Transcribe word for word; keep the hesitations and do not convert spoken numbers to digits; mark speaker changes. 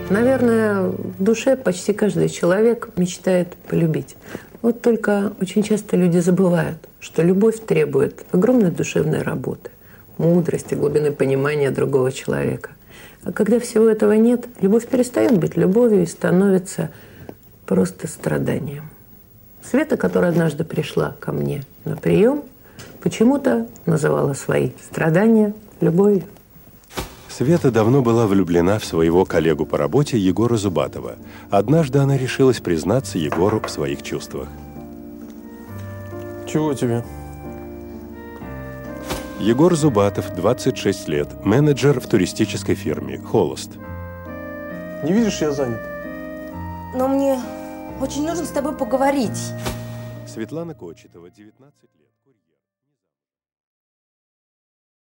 Speaker 1: Наверное, в душе почти каждый человек мечтает полюбить. Вот только очень часто люди забывают, что любовь требует огромной душевной работы, мудрости, глубины понимания другого человека. А когда всего этого нет, любовь перестает быть любовью и становится просто страданием. Света, которая однажды пришла ко мне на прием, почему-то называла свои страдания любовью.
Speaker 2: Света давно была влюблена в своего коллегу по работе Егора Зубатова. Однажды она решилась признаться Егору в своих чувствах.
Speaker 3: Чего тебе?
Speaker 2: Егор Зубатов, двадцать шесть лет, менеджер в туристической фирме «Холост».
Speaker 3: Не видишь, я занят.
Speaker 4: Но мне очень нужно с тобой поговорить.
Speaker 2: Светлана Кочетова, девятнадцать лет.